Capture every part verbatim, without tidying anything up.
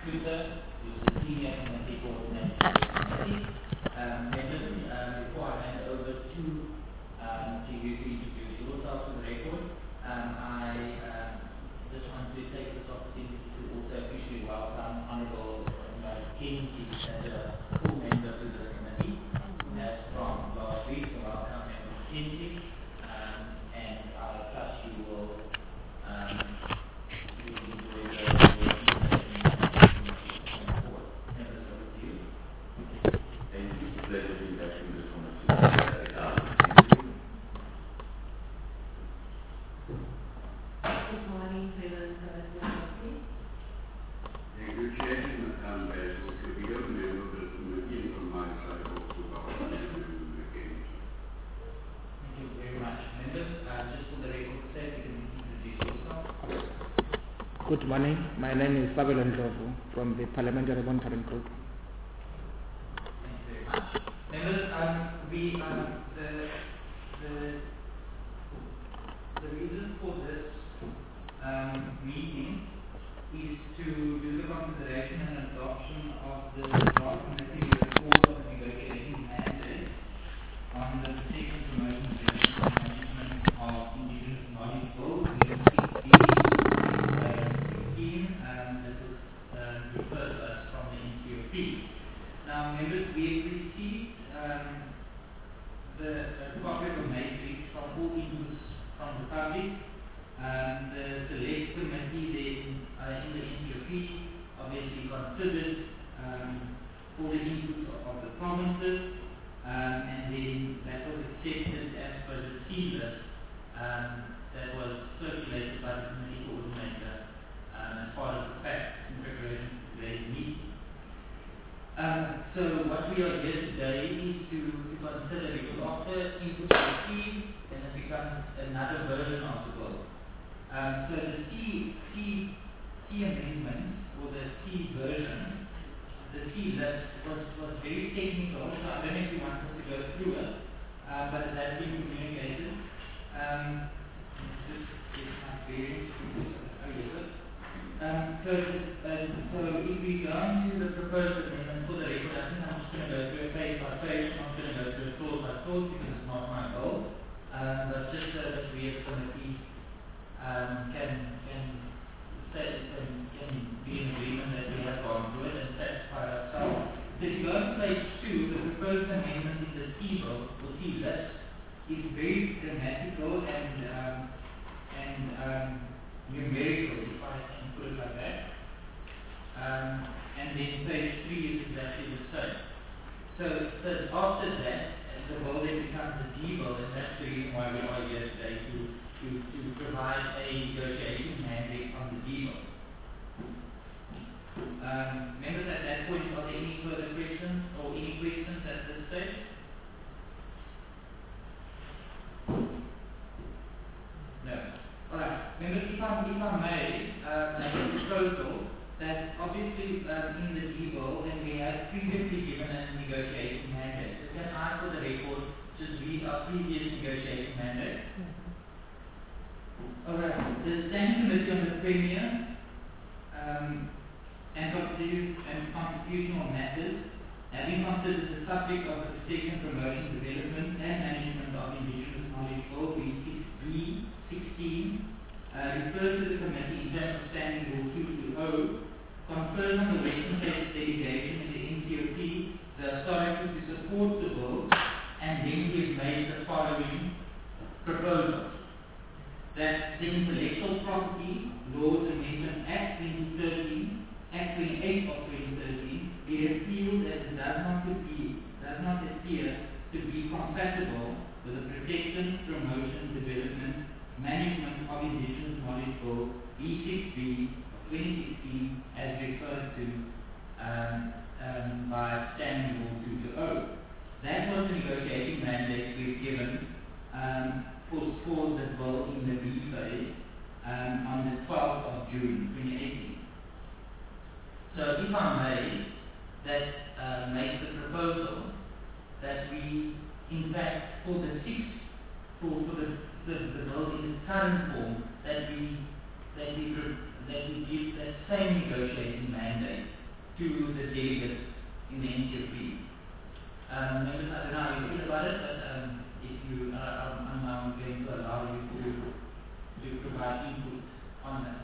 Computer, who's the senior committee coordinator for the committee. Um, members, uh, before I hand over to um, to you to introduce yourself to the record, um, I um, just want to take this opportunity to also officially welcome Honourable uh, Kennedy as a full member to the committee. As from last week, so welcome Member Kennedy, um, and I trust you will um, you will enjoy the working session going forward. Members, over to you. Thank you. It's a pleasure being back in this conversation. Good morning, President Saraswati. Thank you, Chairman. Um, as was to be a member of the committee from my side also about the again. Thank you very much. Members, uh, just for the record sake, you can introduce yourself. Good morning. My name is Sabelo Ndlovu from the Parliamentary Monitoring Group. Thank you very much. Members, um, we, um, the, the, the reason for this um, meeting is to do the consideration and adoption of the draft committee report of the negotiating mandate on the protection, promotion, development, and management of indigenous knowledge build, the sixteen, um, that was uh, referred to us from the N C O P. Now, members, we have received um, the uh, copy of a matrix from all inputs from the public. Um, the select committee then uh, in the N C O P obviously considered um, all the inputs of, of the provinces, um, and then that was accepted as per the C list um, that was circulated by the committee coordinator um, as part of the facts in preparation for today's meeting. Um, so what we are here today is to, to consider, because after inputs are received, then it becomes another version of the bill. Um, so the C, C, C amendments, or the C version, the C list was, was very technical, so I don't know if you want us to go through it, uh, but it has been communicated. Um, just get my bearings. Oh, yes, sir. Um, so, uh, so if we go on to the proposed amendment for the record, I think I'm just going to go through it page by page. I'm not going to go through it clause by clause because it's not my goal. Um, but just so that we as committee um, can can say can, can be in agreement that we have gone through it and satisfy ourselves. So if you go to page two, the proposed amendment in the C bill or C list is very grammatical and um, and um, numerical, if I can put it like that. Um, and then page three is exactly the same. So, so after that, the bill then becomes a D bill, and that's the reason why we are here today to, to, to provide a negotiation mandate on the D bill. Um, members, at that point, are there any further questions or any questions at this stage? No. Alright, members, if I, if I may, uh, make a proposal that obviously um, in the D bill, then we have previously given a negotiation mandate. So can I, for the record, just read our previous negotiation mandate? Mm-hmm. Alright, the Standing Committee on the Premier um, and, and Constitutional Matters, having considered the subject of the protection, promotion, development, and management of indigenous knowledge bill, B six B sixteen, uh, refers to the committee in terms of Standing Rule two two zero, confers on the Western Cape delegation in the N C O P the authority to support the bill, and then we have made the following proposals. That the Intellectual Property Laws Amendment Act twenty thirteen, Act twenty-eight of twenty thirteen, be repealed as it does not, be, does not appear to be compatible with the protection, promotion, development, management of indigenous knowledge bill B six B of twenty sixteen as referred to um, um, by Standing Rule two two zero. That was the negotiating mandate we've given um, for, for the bill in the B phase um, on the twelfth of June twenty eighteen. So if I may, that uh, make the proposal that we, in fact, for the sixth, for, for the, the, the bill in its current form, that we that we that we give that same negotiating mandate to the delegates in the N C O P. Um, members, I don't know how you feel about it, but um, if you, uh, I'm, I'm now going to allow you to, to provide input on that.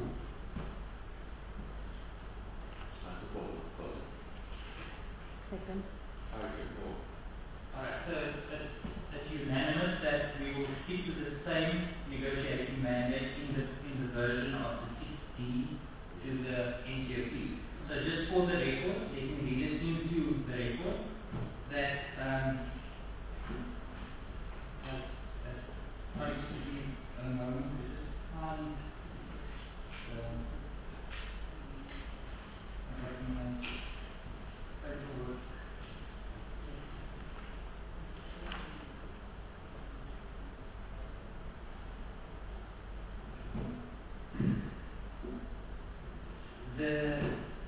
I support the proposal. Second. I support. Alright, so it's, it's unanimous that we will stick to the same negotiating mandate in the, in the version of the six D to the N C O P. So just for the record, let me read it into the record that um, as, as, sorry, excuse me a moment, we just find the uh, paperwork. The,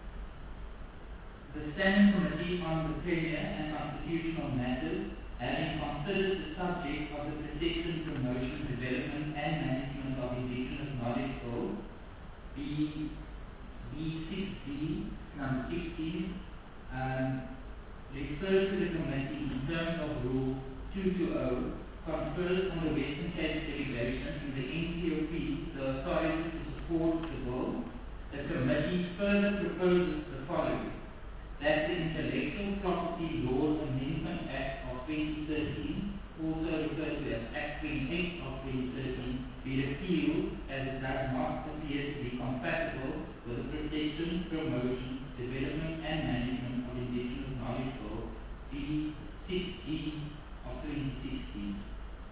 the Standing Committee on the Tenure and Constitutional Matters, having considered the subject of the Protection, Promotion, Development and Management of Indigenous Knowledge Bill, B, B six D, number sixteen, um, refers to the committee in terms of Rule two twenty, confers on the Western Cape delegation in the N C O P the authority to support the bill. The committee further proposes the following: that the Intellectual Property Laws Amendment Act of twenty thirteen, also referred to as Act twenty-eight of twenty thirteen, be repealed as it does not appear to be compatible with the Protection, Promotion, Development and Management of Indigenous Knowledge Bill, B six D of twenty sixteen.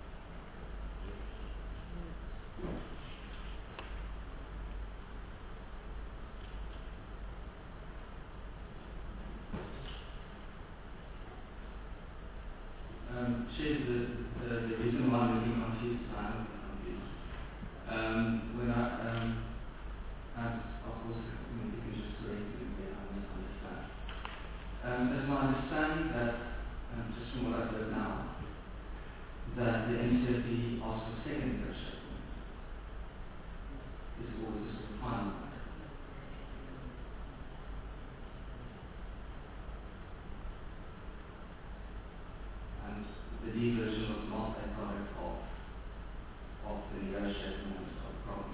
Um, Chair, the, the, the reason why I'm really confused, I'm confused. Um, when I, um, as of course, you know, you can just correct me when I misunderstand. Um, it's my understanding that, um, just from what I've heard now, that the N C O P asked for second negotiation. Is always just the final one. And the D version was not a product of, of the negotiating of the province.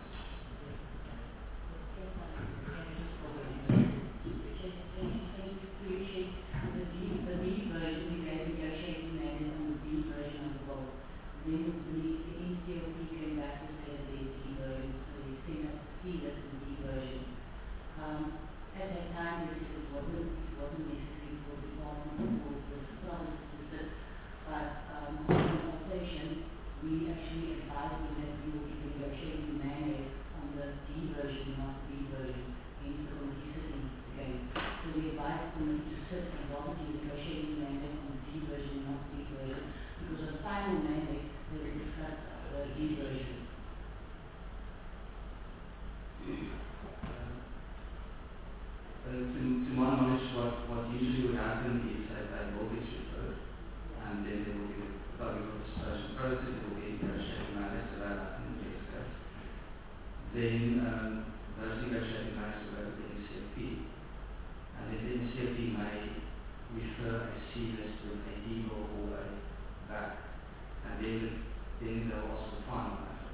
Then um, those negotiating matters will go to the N C O P, and then the N C O P may refer a C list to a D or a back, and then then they'll ask for final matter.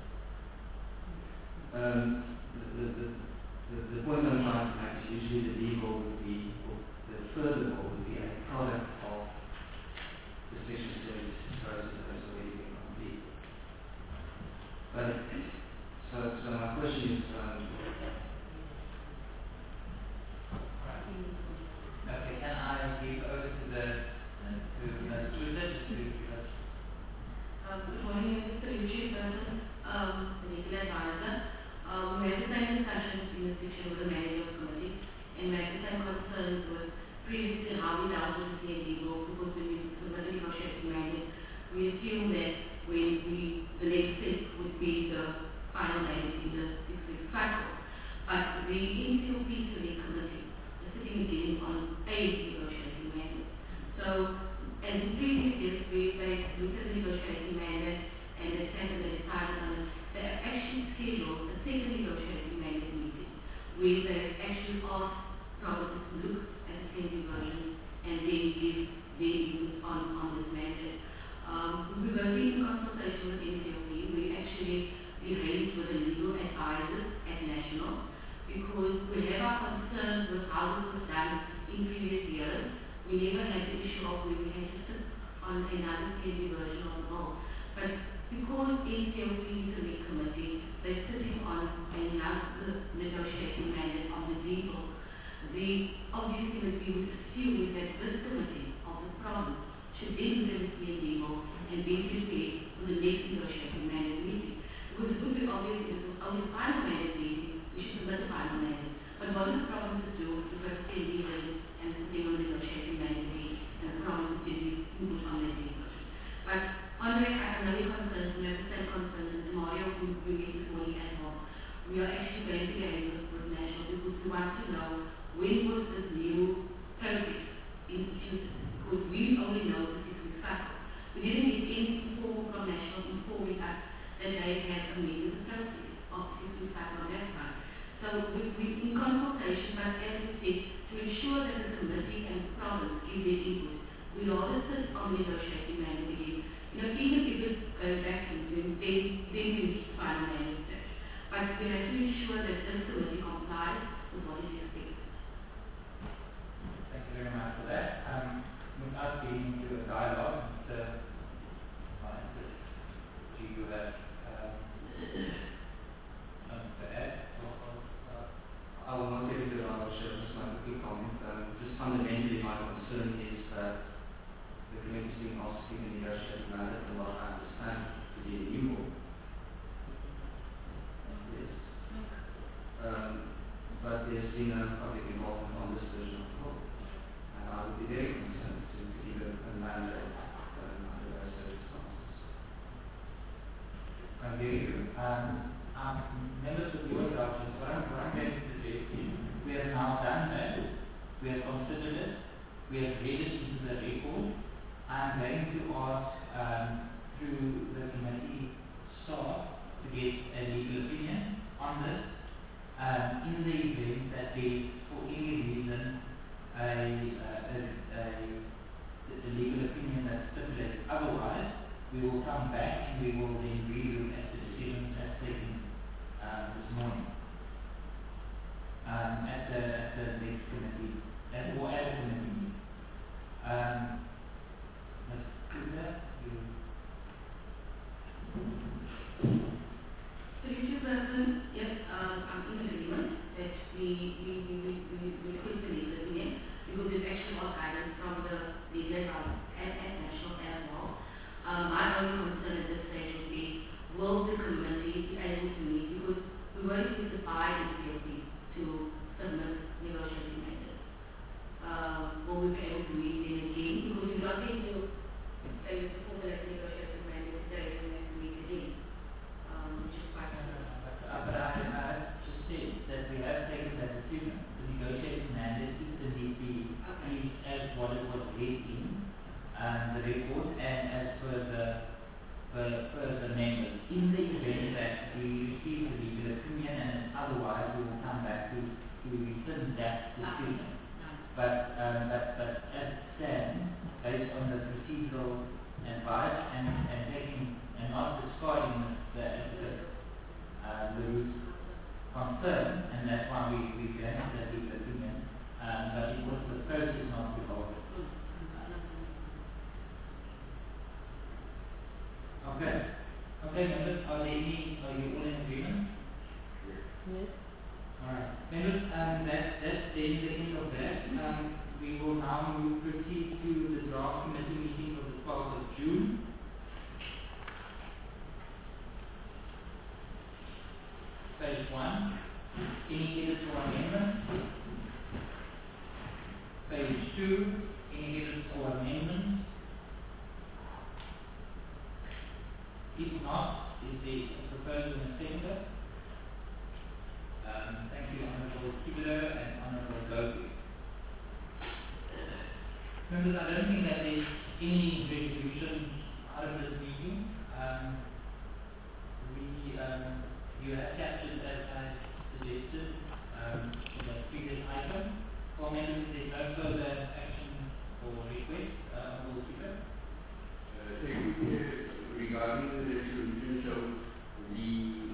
Um, the, the, the, the, the point I'm trying to make is usually the D law would be, or the further law would be a product of the Section seventy-six process that has already been completed. But So, so my question is, um, okay, can I give over to the uh, to Miz Truda just to give us? Um, good morning, Mister Lucia Person, um, the legal advisor. Um, we had the same discussions in the section with the manager of the committee, and we had the same concerns with previously how we dealt with the C A D law, because when we submitted negotiating mandate, we assumed that when we, the next step would be the final date in the six-week cycle. But the N C O P Select Committee is sitting again on a negotiating mandate. So, as in previous years, we they looked at the negotiating mandate and they said that they decided on it. They have actually scheduled a second negotiating mandate meeting where they actually asked provinces to look at the assembly versions and then give their input on, on this mandate. Um, we'll be working in consultation with N C O P. We actually liaise with the legal advisors at National because we have our concerns with how this was done in previous years. We never had the issue of where we had to sit on another assembly version of the bill. But because N C O P is a big committee, they're sitting on another negotiating mandate on the legal. The obvious thing that we would assume is that this committee of the province should then look at the C N legal and be prepared for the next negotiating mandate meeting. Because it would be obvious if it was only the final mandate meeting, we should submit the final mandate. But what do the provinces do? We've got C N D version and sitting on the negotiating mandate meeting, and the provinces give you input on that version. But Andre, I know your concerns, we have the same concerns, and Mario, who we met this morning as well. We are actually going to liaise with, with National because we want to know when was this new process instituted? Because we only know the six-week cycle. We didn't get any formal from National informing us that they had amended the process of the six-week cycle on that front. So we, we in consultation, but as we said, to ensure that the committee and the province give their input, we rather sit on the negotiating mandate again. You know, even if it goes back to them, then, then we reach the final mandate stage. But we have to ensure that this committee complies with what is expected. Thank you very much for that. Um, without getting into a dialogue, Mister Francis, do you have um, something to add? I will not get into the dialogue, Chair, just make a quick comment. Um, just fundamentally, my concern is that the committee is being asked to give a negotiating mandate, and what I understand to be a new law. Yes. Um, but there's been no public involvement on this version of the law. And I would be very concerned to, to give a, a mandate um, under those circumstances. I hear you. Um, um, members of your indulgence, what I'm, what I'm going to suggest is we have now done that. We have considered it. We have read it into the record. I'm going to ask um, through the committee staff to get a legal opinion on this. Um, in the event that there is, for any reason, a, a, a, a legal opinion that stipulates otherwise, we will come back and we will then relook at the decisions as taken um, this morning um, at the at the next committee, at, or at a committee meeting. Um, Miz Kruger, you. Through Chairperson, yes, um, I'm in agreement that we we we we, we, we request a legal opinion because we've actually got guidance from the legal advisors at, at National as well. Um, my only concern at this stage would be, will the committee be able to meet, because we were requested by N C O P to submit negotiating mandates. Um, will we be able to meet them again? Because we're not going to say we formulate negotiating mandate today, we have to meet again. Um, which is quite Uh, but I, I just said that we have taken that decision. The negotiating mandate, if the need be, okay. is as what it was read in um, the report and as per the, the, per the members. In the event that we receive the legal opinion and otherwise we will come back to, to rescind that decision. But, um, but, but as it stands, based on the procedural advice and, and taking and not discarding the advocate uh, Lou's concern, and that's why we, we granted that legal opinion, um, but it was the process not to hold it. Okay. Okay, members, are there any, are you all in agreement? Yes. Alright. Members, um, that's, that's then the end of that. Um, we will now move, proceed to the draft committee meeting of the twelfth of June. Page one. Any edits or amendments? Page two. Any edits or amendments? If not, is there a proposal and a seconder? Um, thank you, Honourable Kibler and Honourable Gopi. Members, I don't think that there's any resolution out of this meeting. Um, we, um, you have captured, as I suggested, um, in the previous item, Well, members, if there's no further action or request, uh, we'll keep it. Uh, Secretary, regarding the resolution, so the